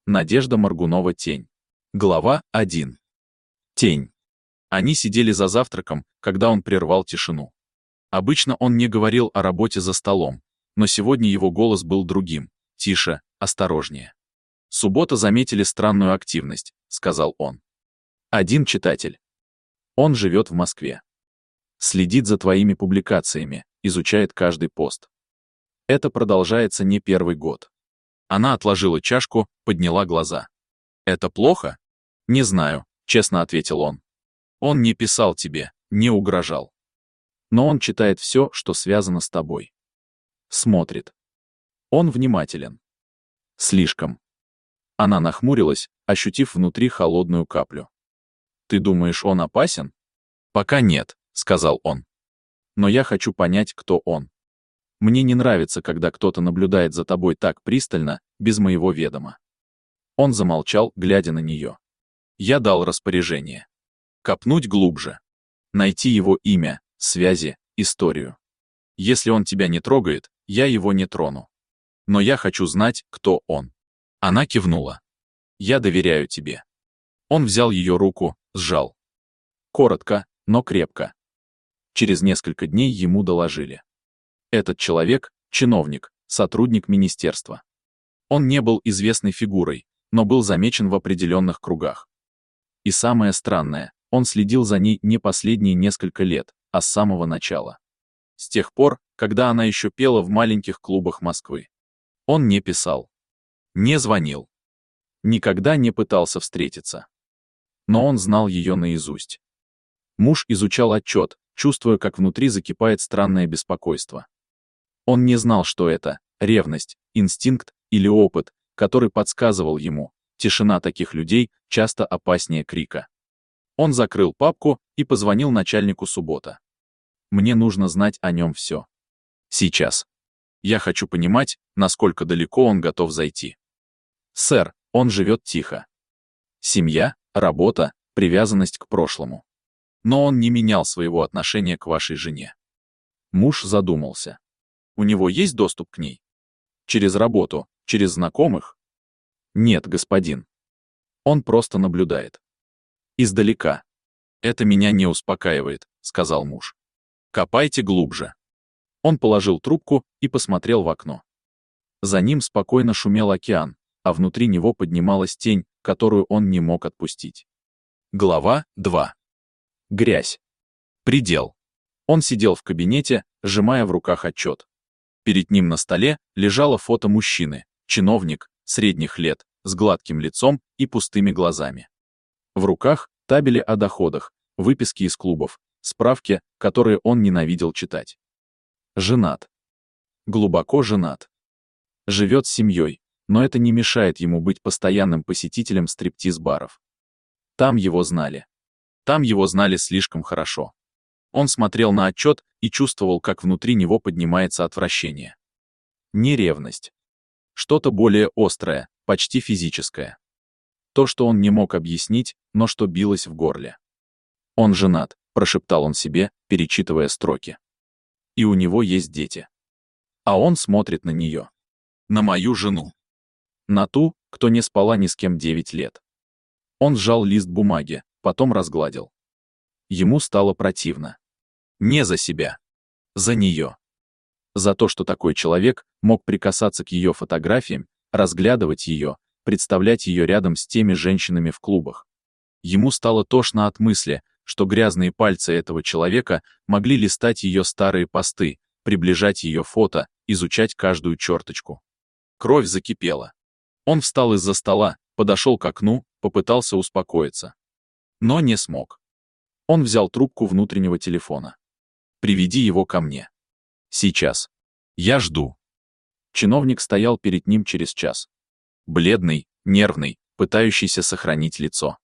Надежда Моргунова «Тень». Глава 1. Тень. Они сидели за завтраком, когда он прервал тишину. Обычно он не говорил о работе за столом, но сегодня его голос был другим, тише, осторожнее. «Суббота заметили странную активность», — сказал он. «Один читатель. Он живет в Москве. Следит за твоими публикациями, изучает каждый пост. Это продолжается не первый год». Она отложила чашку, подняла глаза. «Это плохо?» «Не знаю», — честно ответил он. «Он не писал тебе, не угрожал. Но он читает все, что связано с тобой. Смотрит. Он внимателен. Слишком». Она нахмурилась, ощутив внутри холодную каплю. «Ты думаешь, он опасен?» «Пока нет», — сказал он. «Но я хочу понять, кто он. Мне не нравится, когда кто-то наблюдает за тобой так пристально, без моего ведома». Он замолчал, глядя на нее. Я дал распоряжение. Копнуть глубже. Найти его имя, связи, историю. Если он тебя не трогает, я его не трону. Но я хочу знать, кто он. Она кивнула. Я доверяю тебе. Он взял ее руку, сжал. Коротко, но крепко. Через несколько дней ему доложили. Этот человек — чиновник, сотрудник министерства. Он не был известной фигурой, но был замечен в определенных кругах. И самое странное, он следил за ней не последние несколько лет, а с самого начала. С тех пор, когда она еще пела в маленьких клубах Москвы. Он не писал. Не звонил. Никогда не пытался встретиться. Но он знал ее наизусть. Муж изучал отчет, чувствуя, как внутри закипает странное беспокойство. Он не знал, что это — ревность, инстинкт или опыт, который подсказывал ему, тишина таких людей часто опаснее крика. Он закрыл папку и позвонил начальнику «Суббота». «Мне нужно знать о нем все. Сейчас. Я хочу понимать, насколько далеко он готов зайти». «Сэр, он живет тихо. Семья, работа, привязанность к прошлому. Но он не менял своего отношения к вашей жене». Муж задумался. «У него есть доступ к ней? Через работу, через знакомых?» «Нет, господин. Он просто наблюдает. Издалека». «Это меня не успокаивает», — сказал муж. «Копайте глубже». Он положил трубку и посмотрел в окно. За ним спокойно шумел океан, а внутри него поднималась тень, которую он не мог отпустить. Глава 2. Грязь. Предел. Он сидел в кабинете, сжимая в руках отчет. Перед ним на столе лежало фото мужчины, чиновник, средних лет, с гладким лицом и пустыми глазами. В руках табели о доходах, выписки из клубов, справки, которые он ненавидел читать. Женат. Глубоко женат. Живет с семьей, но это не мешает ему быть постоянным посетителем стриптиз-баров. Там его знали. Там его знали слишком хорошо. Он смотрел на отчет и чувствовал, как внутри него поднимается отвращение. Не ревность. Что-то более острое, почти физическое. То, что он не мог объяснить, но что билось в горле. «Он женат», — прошептал он себе, перечитывая строки. «И у него есть дети. А он смотрит на нее. На мою жену. На ту, кто не спала ни с кем 9 лет». Он сжал лист бумаги, потом разгладил. Ему стало противно. Не за себя. За нее. За то, что такой человек мог прикасаться к ее фотографиям, разглядывать ее, представлять ее рядом с теми женщинами в клубах. Ему стало тошно от мысли, что грязные пальцы этого человека могли листать ее старые посты, приближать ее фото, изучать каждую черточку. Кровь закипела. Он встал из-за стола, подошел к окну, попытался успокоиться. Но не смог. Он взял трубку внутреннего телефона. «Приведи его ко мне. Сейчас. Я жду». Чиновник стоял перед ним через час. Бледный, нервный, пытающийся сохранить лицо.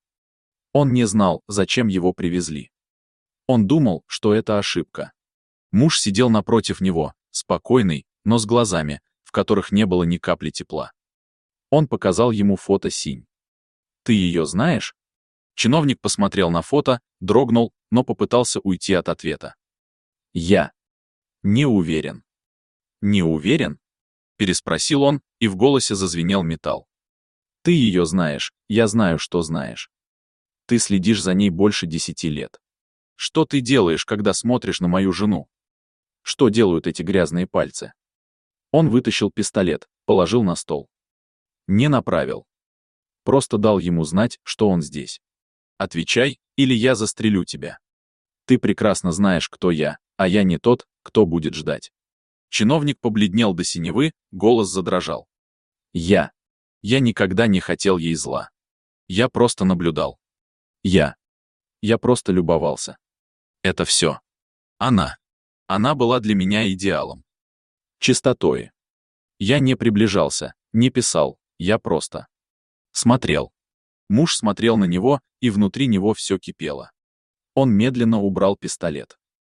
Он не знал, зачем его привезли. Он думал, что это ошибка. Муж сидел напротив него, спокойный, но с глазами, в которых не было ни капли тепла. Он показал ему фото Синь. «Ты ее знаешь?» Чиновник посмотрел на фото, дрогнул, но попытался уйти от ответа. «Я не уверен». «Не уверен?» — переспросил он, и в голосе зазвенел металл. Ты ее знаешь, я знаю, что знаешь. Ты следишь за ней больше 10 лет. Что ты делаешь, когда смотришь на мою жену? Что делают эти грязные пальцы? Он вытащил пистолет, положил на стол. Не направил. Просто дал ему знать, что он здесь. Отвечай, или я застрелю тебя. Ты прекрасно знаешь, кто я, а я не тот, кто будет ждать. Чиновник побледнел до синевы, голос задрожал. Я никогда не хотел ей зла. Я просто наблюдал. Я просто любовался. Это все. Она была для меня идеалом. Чистотой. Я не приближался, не писал, я просто смотрел. Муж смотрел на него, и внутри него все кипело. Он медленно убрал пистолет.